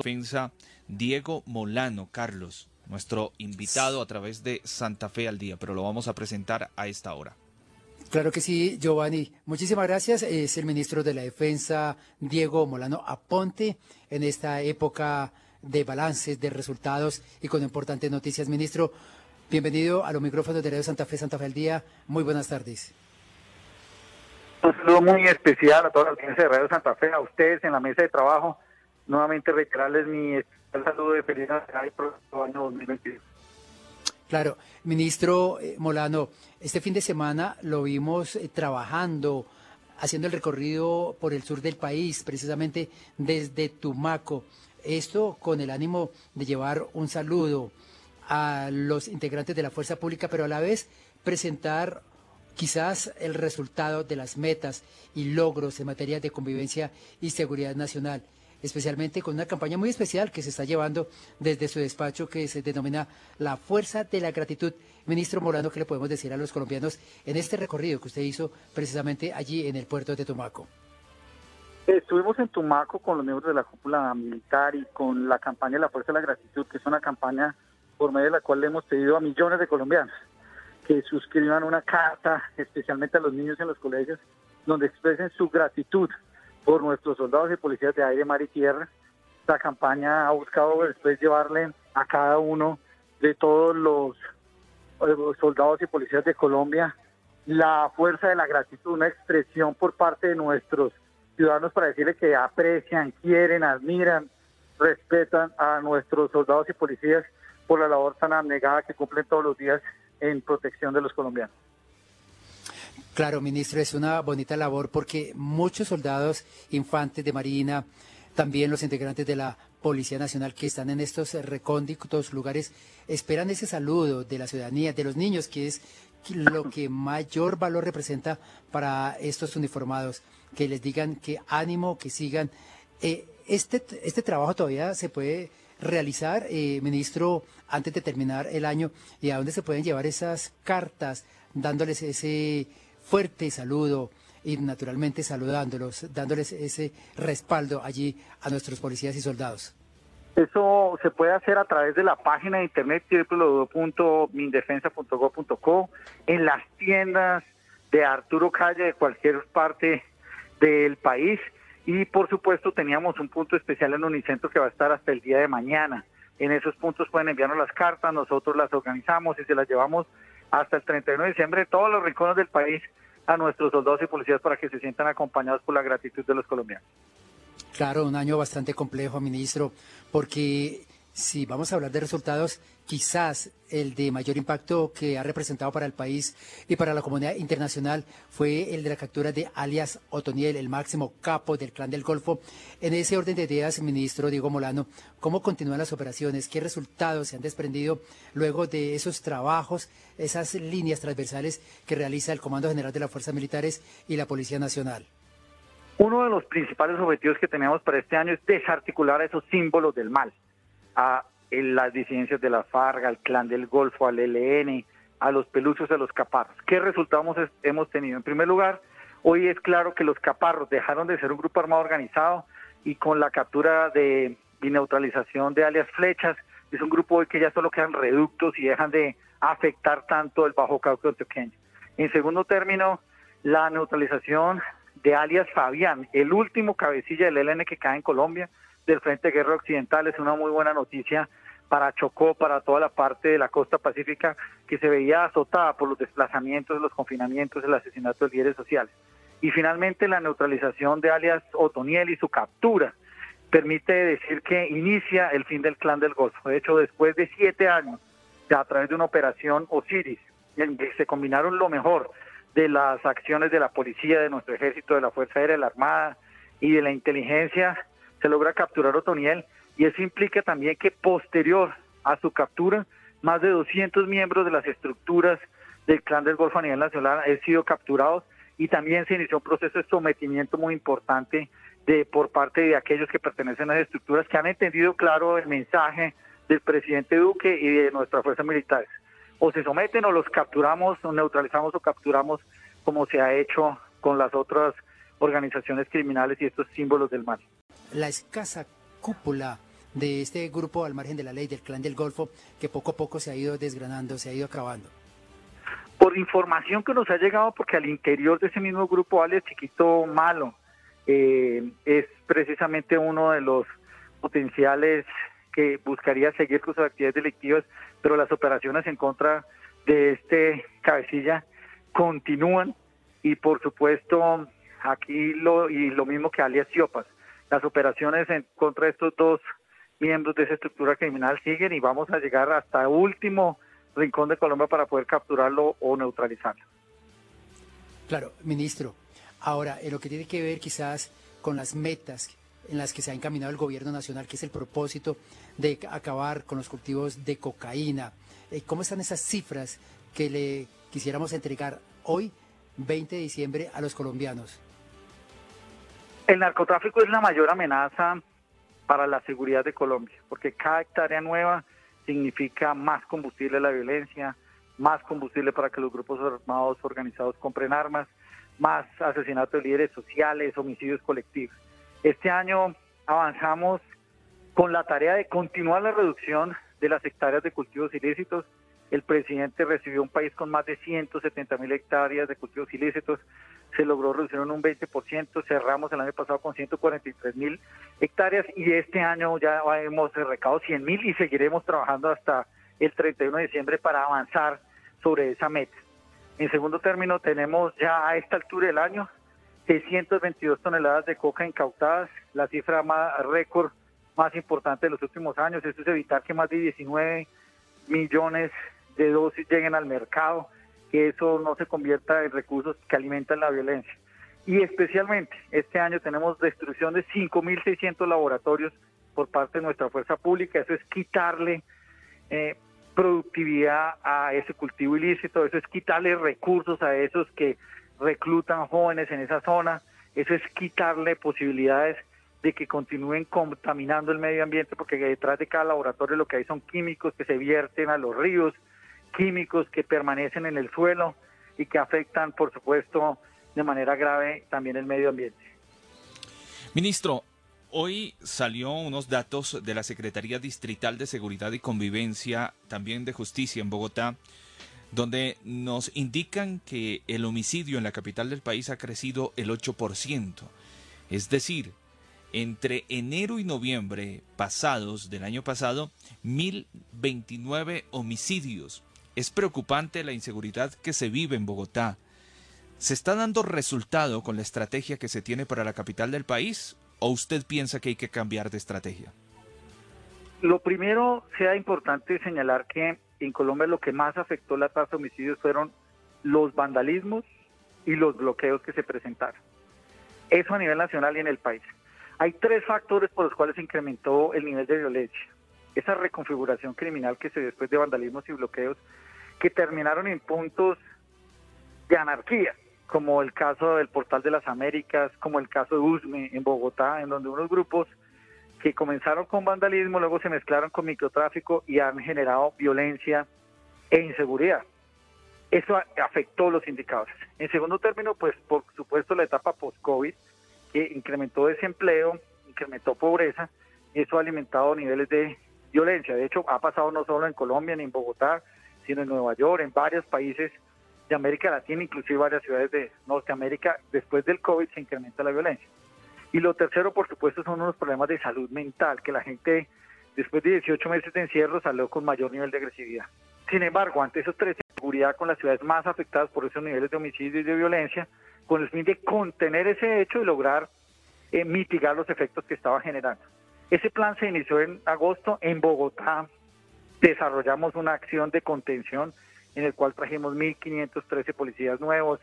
Defensa Diego Molano, Carlos, nuestro invitado a través de Santa Fe al Día, pero lo vamos a presentar a esta hora. Claro que sí, Giovanni. Muchísimas gracias. Es el ministro de la Defensa, Diego Molano Aponte, en esta época de balances, de resultados y con importantes noticias. Ministro, bienvenido a los micrófonos de Radio Santa Fe al Día. Muy buenas tardes. Un saludo muy especial a toda la audiencia de Radio Santa Fe, a ustedes en la mesa de trabajo. Nuevamente reiterarles mi especial saludo de feliz Navidad y próximo año 2022. Claro, ministro Molano, este fin de semana lo vimos trabajando, haciendo el recorrido por el sur del país, precisamente desde Tumaco. Esto con el ánimo de llevar un saludo a los integrantes de la fuerza pública, pero a la vez presentar quizás el resultado de las metas y logros en materia de convivencia y seguridad nacional, especialmente con una campaña muy especial que se está llevando desde su despacho que se denomina La Fuerza de la Gratitud. Ministro Molano, ¿qué le podemos decir a los colombianos en este recorrido que usted hizo precisamente allí en el puerto de Tumaco? Estuvimos en Tumaco con los miembros de la cúpula militar y con la campaña La Fuerza de la Gratitud, que es una campaña por medio de la cual le hemos pedido a millones de colombianos que suscriban una carta, especialmente a los niños en los colegios, donde expresen su gratitud por nuestros soldados y policías de aire, mar y tierra. Esta campaña ha buscado después llevarle a cada uno de todos los soldados y policías de Colombia la fuerza de la gratitud, una expresión por parte de nuestros ciudadanos para decirle que aprecian, quieren, admiran, respetan a nuestros soldados y policías por la labor tan abnegada que cumplen todos los días en protección de los colombianos. Claro, ministro, es una bonita labor porque muchos soldados, infantes de Marina, también los integrantes de la Policía Nacional que están en estos recónditos lugares, esperan ese saludo de la ciudadanía, de los niños, que es lo que mayor valor representa para estos uniformados, que les digan que ánimo, que sigan. Este trabajo todavía se puede realizar, ministro, antes de terminar el año, y a dónde se pueden llevar esas cartas, dándoles ese fuerte saludo y naturalmente saludándolos, dándoles ese respaldo allí a nuestros policías y soldados. Eso se puede hacer a través de la página de internet www.mindefensa.gov.co, en las tiendas de Arturo Calle de cualquier parte del país, y por supuesto teníamos un punto especial en Unicentro que va a estar hasta el día de mañana. En esos puntos pueden enviarnos las cartas, nosotros las organizamos y se las llevamos hasta el 31 de diciembre, todos los rincones del país, a nuestros soldados y policías para que se sientan acompañados por la gratitud de los colombianos. Claro, un año bastante complejo, ministro, porque si vamos a hablar de resultados, quizás el de mayor impacto que ha representado para el país y para la comunidad internacional fue el de la captura de alias Otoniel, el máximo capo del Clan del Golfo. En ese orden de ideas, ministro Diego Molano, ¿cómo continúan las operaciones? ¿Qué resultados se han desprendido luego de esos trabajos, esas líneas transversales que realiza el Comando General de las Fuerzas Militares y la Policía Nacional? Uno de los principales objetivos que teníamos para este año es desarticular a esos símbolos del mal, a las disidencias de la FARC, al Clan del Golfo, al ELN, a los peluchos, a los caparros. ¿Qué resultados hemos tenido? En primer lugar, hoy es claro que los caparros dejaron de ser un grupo armado organizado y con la captura y neutralización de alias Flechas, es un grupo hoy que ya solo quedan reductos y dejan de afectar tanto el Bajo Cauca antioqueño. En segundo término, la neutralización de alias Fabián, el último cabecilla del ELN que cae en Colombia, del Frente de Guerra Occidental, es una muy buena noticia para Chocó, para toda la parte de la costa pacífica que se veía azotada por los desplazamientos, los confinamientos, el asesinato de líderes sociales. Y finalmente la neutralización de alias Otoniel y su captura permite decir que inicia el fin del Clan del Golfo. De hecho, después de 7 años, a través de una operación Osiris, en que se combinaron lo mejor de las acciones de la policía, de nuestro ejército, de la Fuerza Aérea, de la Armada y de la inteligencia, se logra capturar Otoniel, y eso implica también que posterior a su captura, más de 200 miembros de las estructuras del Clan del Golfo a nivel nacional han sido capturados, y también se inició un proceso de sometimiento muy importante por parte de aquellos que pertenecen a las estructuras que han entendido claro el mensaje del presidente Duque y de nuestras fuerzas militares. O se someten o los capturamos, o neutralizamos o capturamos, como se ha hecho con las otras organizaciones criminales y estos símbolos del mal. La escasa cúpula de este grupo al margen de la ley, del Clan del Golfo, que poco a poco se ha ido desgranando, se ha ido acabando? Por información que nos ha llegado, porque al interior de ese mismo grupo, alias Chiquito Malo, es precisamente uno de los potenciales que buscaría seguir con sus actividades delictivas, pero las operaciones en contra de este cabecilla continúan, y por supuesto aquí lo mismo que alias Siopas, las operaciones en contra de estos dos miembros de esa estructura criminal siguen, y vamos a llegar hasta el último rincón de Colombia para poder capturarlo o neutralizarlo. Claro, ministro. Ahora, en lo que tiene que ver quizás con las metas en las que se ha encaminado el gobierno nacional, que es el propósito de acabar con los cultivos de cocaína, ¿cómo están esas cifras que le quisiéramos entregar hoy, 20 de diciembre, a los colombianos? El narcotráfico es la mayor amenaza para la seguridad de Colombia, porque cada hectárea nueva significa más combustible a la violencia, más combustible para que los grupos armados organizados compren armas, más asesinatos de líderes sociales, homicidios colectivos. Este año avanzamos con la tarea de continuar la reducción de las hectáreas de cultivos ilícitos. El presidente recibió un país con más de 170.000 hectáreas de cultivos ilícitos, se logró reducir en un 20%, cerramos el año pasado con 143.000 hectáreas y este año ya hemos recabado 100.000 y seguiremos trabajando hasta el 31 de diciembre para avanzar sobre esa meta. En segundo término, tenemos ya a esta altura del año 622 toneladas de coca incautadas, la cifra récord más importante de los últimos años. Esto es evitar que más de 19 millones de dosis lleguen al mercado, que eso no se convierta en recursos que alimentan la violencia. Y especialmente este año tenemos destrucción de 5.600 laboratorios por parte de nuestra fuerza pública. Eso es quitarle productividad a ese cultivo ilícito, eso es quitarle recursos a esos que reclutan jóvenes en esa zona, eso es quitarle posibilidades de que continúen contaminando el medio ambiente, porque detrás de cada laboratorio lo que hay son químicos que se vierten a los ríos, químicos que permanecen en el suelo y que afectan, por supuesto, de manera grave también el medio ambiente. Ministro, hoy salió unos datos de la Secretaría Distrital de Seguridad y Convivencia, también de Justicia en Bogotá, donde nos indican que el homicidio en la capital del país ha crecido el 8%. Es decir, entre enero y noviembre pasados del año pasado, 1.029 homicidios. Es preocupante la inseguridad que se vive en Bogotá. ¿Se está dando resultado con la estrategia que se tiene para la capital del país o usted piensa que hay que cambiar de estrategia? Lo primero, sea importante señalar que en Colombia lo que más afectó la tasa de homicidios fueron los vandalismos y los bloqueos que se presentaron. Eso a nivel nacional y en el país. Hay tres factores por los cuales se incrementó el nivel de violencia. Esa reconfiguración criminal que se dio después de vandalismos y bloqueos que terminaron en puntos de anarquía, como el caso del Portal de las Américas, como el caso de Usme en Bogotá, en donde unos grupos que comenzaron con vandalismo, luego se mezclaron con microtráfico y han generado violencia e inseguridad. Eso afectó los indicadores. En segundo término, pues por supuesto la etapa post-COVID, que incrementó desempleo, incrementó pobreza, y eso ha alimentado niveles de violencia. De hecho, ha pasado no solo en Colombia ni en Bogotá, sino en Nueva York, en varios países de América Latina, inclusive varias ciudades de Norteamérica. Después del COVID se incrementa la violencia. Y lo tercero, por supuesto, son unos problemas de salud mental, que la gente, después de 18 meses de encierro, salió con mayor nivel de agresividad. Sin embargo, ante esos tres, seguridad con las ciudades más afectadas por esos niveles de homicidio y de violencia, con el fin de contener ese hecho y lograr mitigar los efectos que estaba generando. Ese plan se inició en agosto. En Bogotá desarrollamos una acción de contención en el cual trajimos 1.513 policías nuevos,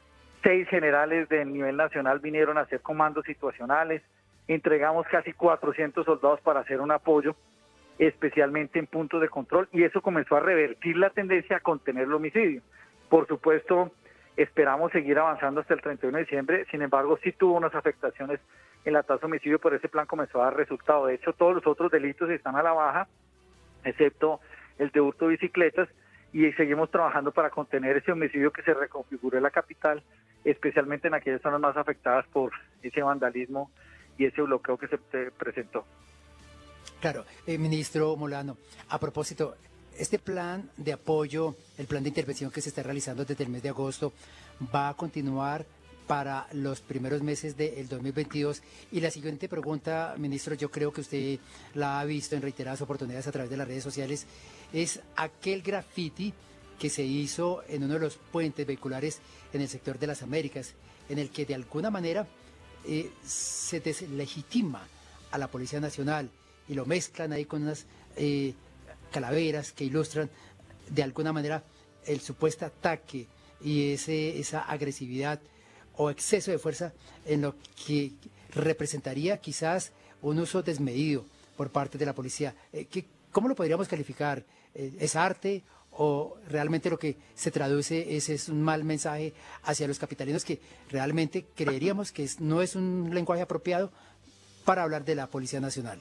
6 generales del nivel nacional vinieron a hacer comandos situacionales, entregamos casi 400 soldados para hacer un apoyo, especialmente en puntos de control, y eso comenzó a revertir la tendencia a contener el homicidio. Por supuesto, esperamos seguir avanzando hasta el 31 de diciembre, sin embargo, sí tuvo unas afectaciones en la tasa de homicidio, pero ese plan comenzó a dar resultado. De hecho, todos los otros delitos están a la baja, excepto el de hurto de bicicletas, y seguimos trabajando para contener ese homicidio que se reconfiguró en la capital, especialmente en aquellas zonas más afectadas por ese vandalismo y ese bloqueo que se presentó. Claro, ministro Molano, a propósito, este plan de apoyo, el plan de intervención que se está realizando desde el mes de agosto, va a continuar para los primeros meses del 2022. Y la siguiente pregunta, ministro, yo creo que usted la ha visto en reiteradas oportunidades a través de las redes sociales, es aquel graffiti que se hizo en uno de los puentes vehiculares en el sector de las Américas, en el que de alguna manera se deslegitima a la Policía Nacional y lo mezclan ahí con unas calaveras que ilustran de alguna manera el supuesto ataque y esa agresividad o exceso de fuerza en lo que representaría quizás un uso desmedido por parte de la policía. ¿Cómo lo podríamos calificar? ¿Es arte o realmente lo que se traduce es un mal mensaje hacia los capitalinos que realmente creeríamos que no es un lenguaje apropiado para hablar de la Policía Nacional?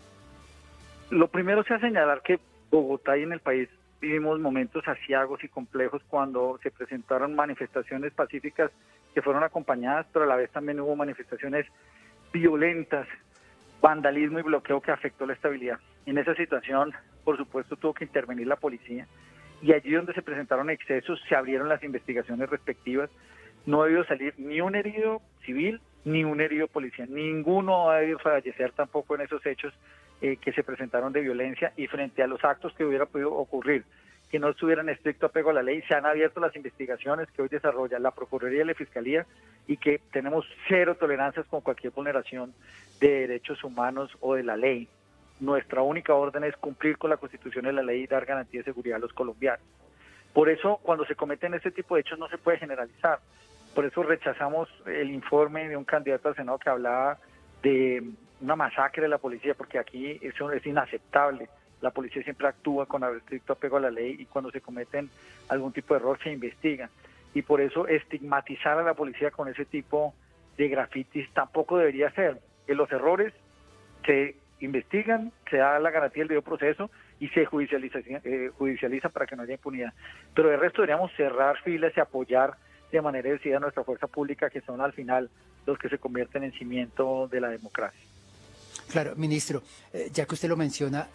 Lo primero sea señalar que Bogotá y en el país vivimos momentos aciagos y complejos cuando se presentaron manifestaciones pacíficas que fueron acompañadas, pero a la vez también hubo manifestaciones violentas, vandalismo y bloqueo que afectó la estabilidad. En esa situación, por supuesto, tuvo que intervenir la policía y allí donde se presentaron excesos se abrieron las investigaciones respectivas. No ha debido salir ni un herido civil ni un herido policía. Ninguno ha debido fallecer tampoco en esos hechos que se presentaron de violencia, y frente a los actos que hubiera podido ocurrir que no estuvieran en estricto apego a la ley, se han abierto las investigaciones que hoy desarrolla la Procuraduría y la Fiscalía, y que tenemos cero tolerancias con cualquier vulneración de derechos humanos o de la ley. Nuestra única orden es cumplir con la Constitución y la ley y dar garantía de seguridad a los colombianos. Por eso, cuando se cometen este tipo de hechos no se puede generalizar. Por eso rechazamos el informe de un candidato al Senado que hablaba de una masacre de la policía, porque aquí eso es inaceptable. La policía siempre actúa con estricto apego a la ley y cuando se cometen algún tipo de error se investiga. Y por eso estigmatizar a la policía con ese tipo de grafitis tampoco debería ser. Que los errores se investigan, se da la garantía del debido proceso y se judicializa para que no haya impunidad. Pero de resto deberíamos cerrar filas y apoyar de manera decidida a nuestra fuerza pública, que son al final los que se convierten en cimiento de la democracia. Claro, ministro, ya que usted lo menciona,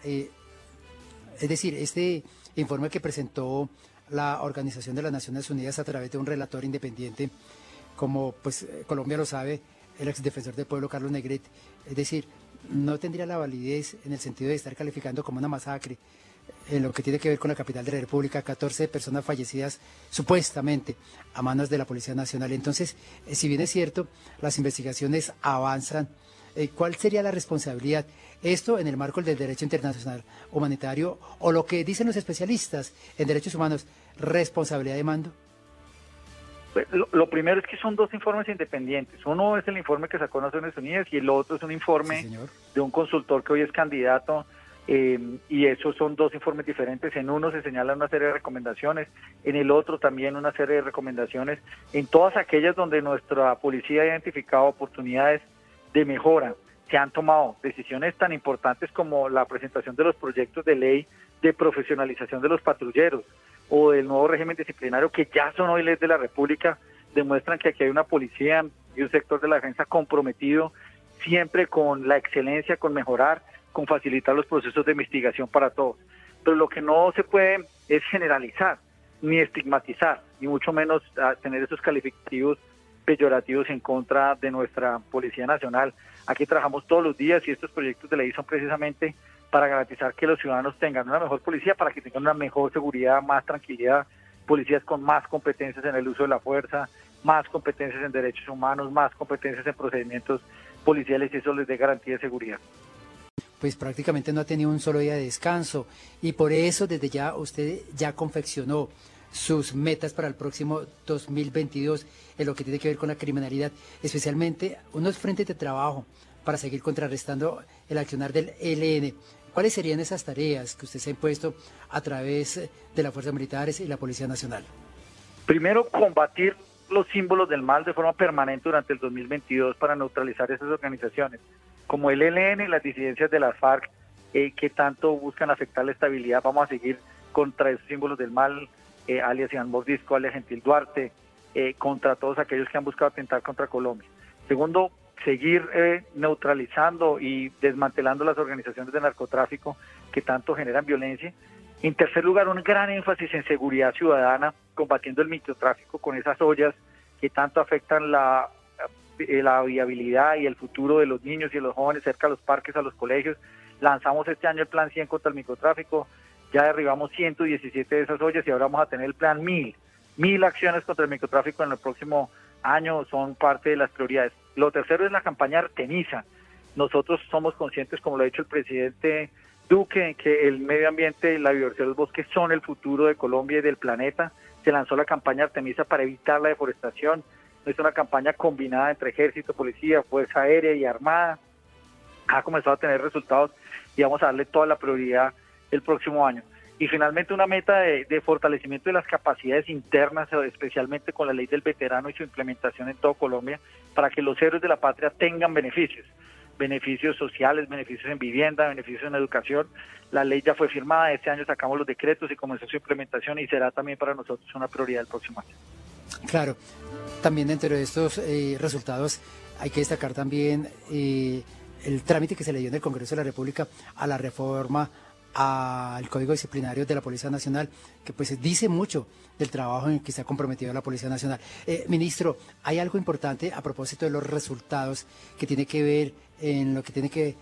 es decir, este informe que presentó la Organización de las Naciones Unidas a través de un relator independiente, como pues Colombia lo sabe, el exdefensor del pueblo Carlos Negret, es decir, no tendría la validez en el sentido de estar calificando como una masacre en lo que tiene que ver con la capital de la República, 14 personas fallecidas supuestamente a manos de la Policía Nacional. Entonces, si bien es cierto, las investigaciones avanzan, ¿cuál sería la responsabilidad? Esto en el marco del derecho internacional humanitario o lo que dicen los especialistas en derechos humanos, responsabilidad de mando. Pues, lo primero es que son dos informes independientes. Uno es el informe que sacó Naciones Unidas y el otro es un informe de un consultor que hoy es candidato, y esos son dos informes diferentes. En uno se señala una serie de recomendaciones, en el otro también una serie de recomendaciones, en todas aquellas donde nuestra policía ha identificado oportunidades de mejora. Se han tomado decisiones tan importantes como la presentación de los proyectos de ley de profesionalización de los patrulleros o del nuevo régimen disciplinario, que ya son hoy leyes de la República, demuestran que aquí hay una policía y un sector de la defensa comprometido siempre con la excelencia, con mejorar, con facilitar los procesos de investigación para todos. Pero lo que no se puede es generalizar, ni estigmatizar, ni mucho menos tener esos calificativos peyorativos en contra de nuestra Policía Nacional. Aquí trabajamos todos los días y estos proyectos de ley son precisamente para garantizar que los ciudadanos tengan una mejor policía, para que tengan una mejor seguridad, más tranquilidad, policías con más competencias en el uso de la fuerza, más competencias en derechos humanos, más competencias en procedimientos policiales, y eso les dé garantía de seguridad. Pues prácticamente no ha tenido un solo día de descanso y por eso desde ya usted ya confeccionó sus metas para el próximo 2022 en lo que tiene que ver con la criminalidad, especialmente unos frentes de trabajo para seguir contrarrestando el accionar del ELN. ¿Cuáles serían esas tareas que usted se ha impuesto a través de las fuerzas militares y la Policía Nacional? Primero, combatir los símbolos del mal de forma permanente durante el 2022 para neutralizar esas organizaciones, como el ELN y las disidencias de las FARC, que tanto buscan afectar la estabilidad. Vamos a seguir contra esos símbolos del mal, alias Iván Mordisco, alias Gentil Duarte, contra todos aquellos que han buscado atentar contra Colombia. Segundo, seguir neutralizando y desmantelando las organizaciones de narcotráfico que tanto generan violencia. En tercer lugar, un gran énfasis en seguridad ciudadana, combatiendo el microtráfico con esas ollas que tanto afectan la viabilidad y el futuro de los niños y de los jóvenes cerca a los parques, a los colegios. Lanzamos este año el plan 100 contra el microtráfico, ya derribamos 117 de esas ollas y ahora vamos a tener el plan 1000 acciones contra el microtráfico en el próximo año, son parte de las prioridades. Lo tercero es la campaña Artemisa. Nosotros somos conscientes, como lo ha dicho el presidente Duque, que el medio ambiente y la biodiversidad de los bosques son el futuro de Colombia y del planeta. Se lanzó la campaña Artemisa para evitar la deforestación. Es una campaña combinada entre ejército, policía, fuerza aérea y armada. Ha comenzado a tener resultados y vamos a darle toda la prioridad el próximo año. Y finalmente una meta de fortalecimiento de las capacidades internas, especialmente con la ley del veterano y su implementación en todo Colombia, para que los héroes de la patria tengan beneficios sociales, beneficios en vivienda, beneficios en educación. La ley ya fue firmada, este año sacamos los decretos y comenzó su implementación y será también para nosotros una prioridad el próximo año. Claro, también dentro de estos resultados hay que destacar también el trámite que se le dio en el Congreso de la República a la reforma al Código Disciplinario de la Policía Nacional, que pues dice mucho del trabajo en el que se ha comprometido la Policía Nacional. Ministro, hay algo importante a propósito de los resultados que tiene que ver en lo que tiene que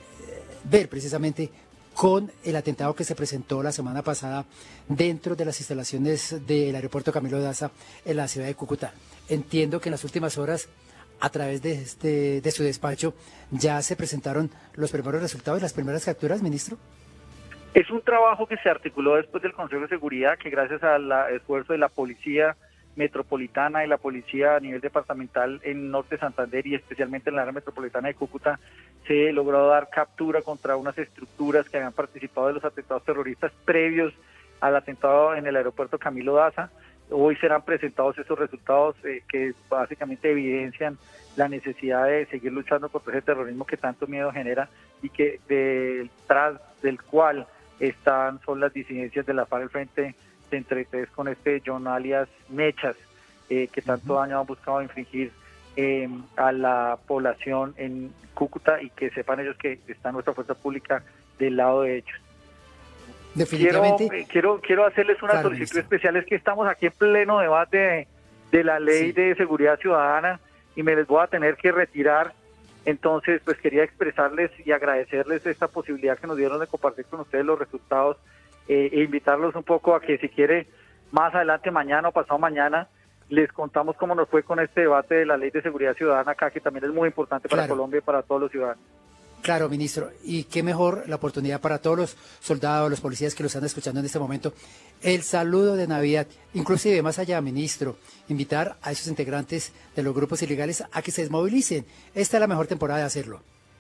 ver precisamente con el atentado que se presentó la semana pasada dentro de las instalaciones del aeropuerto Camilo Daza en la ciudad de Cúcuta. Entiendo que en las últimas horas, a través de su despacho, ya se presentaron los primeros resultados, las primeras capturas, ministro. Es un trabajo que se articuló después del Consejo de Seguridad, que gracias al esfuerzo de la Policía Metropolitana y la Policía a nivel departamental en Norte Santander y especialmente en la área metropolitana de Cúcuta, se logró dar captura contra unas estructuras que habían participado de los atentados terroristas previos al atentado en el aeropuerto Camilo Daza. Hoy serán presentados esos resultados que básicamente evidencian la necesidad de seguir luchando contra ese terrorismo que tanto miedo genera y que detrás del cual son las disidencias de la FARC, el Frente 33, con este John alias Mechas, que tanto daño han buscado infligir a la población en Cúcuta, y que sepan ellos que está nuestra fuerza pública del lado de ellos. Definitivamente. Quiero hacerles una solicitud especial, es que estamos aquí en pleno debate de la ley de seguridad ciudadana y me les voy a tener que retirar. Entonces, pues quería expresarles y agradecerles esta posibilidad que nos dieron de compartir con ustedes los resultados e invitarlos un poco a que si quiere más adelante, mañana o pasado mañana, les contamos cómo nos fue con este debate de la ley de seguridad ciudadana acá, que también es muy importante para Colombia y para todos los ciudadanos. Claro, ministro, y qué mejor la oportunidad para todos los soldados, los policías que lo están escuchando en este momento, el saludo de Navidad, inclusive más allá, ministro, invitar a esos integrantes de los grupos ilegales a que se desmovilicen. Esta es la mejor temporada de hacerlo.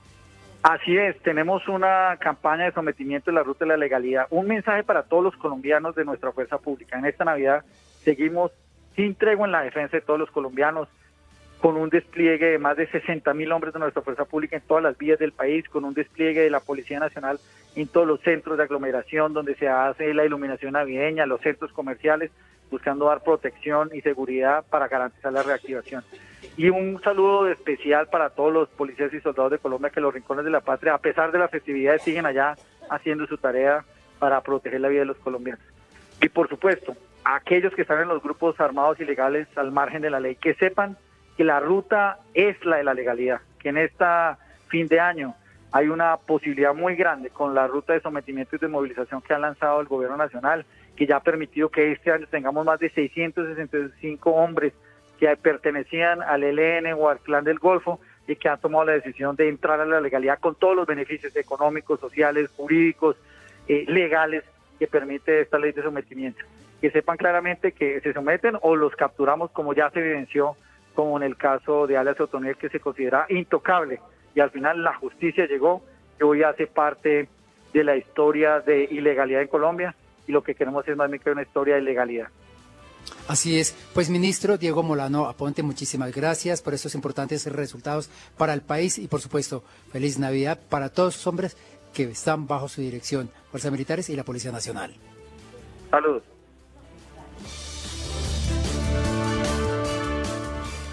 Así es, tenemos una campaña de sometimiento de la ruta de la legalidad, un mensaje para todos los colombianos de nuestra fuerza pública. En esta Navidad seguimos sin tregua en la defensa de todos los colombianos, con un despliegue de más de 60.000 hombres de nuestra fuerza pública en todas las vías del país, con un despliegue de la Policía Nacional en todos los centros de aglomeración donde se hace la iluminación navideña, los centros comerciales, buscando dar protección y seguridad para garantizar la reactivación. Y un saludo especial para todos los policías y soldados de Colombia, que los rincones de la patria, a pesar de las festividades, siguen allá haciendo su tarea para proteger la vida de los colombianos. Y por supuesto, a aquellos que están en los grupos armados ilegales al margen de la ley, que sepan que la ruta es la de la legalidad, que en esta fin de año hay una posibilidad muy grande con la ruta de sometimiento y de movilización que ha lanzado el gobierno nacional, que ya ha permitido que este año tengamos más de 665 hombres que pertenecían al ELN o al Clan del Golfo y que han tomado la decisión de entrar a la legalidad con todos los beneficios económicos, sociales, jurídicos, legales que permite esta ley de sometimiento. Que sepan claramente que se someten o los capturamos, como ya se evidenció, como en el caso de alias Otoniel, que se considera intocable, y al final la justicia llegó, que hoy hace parte de la historia de ilegalidad en Colombia, y lo que queremos es más bien que una historia de legalidad. Así es. Pues, ministro Diego Molano Aponte, muchísimas gracias por estos importantes resultados para el país y, por supuesto, feliz Navidad para todos los hombres que están bajo su dirección, Fuerzas Militares y la Policía Nacional. Saludos.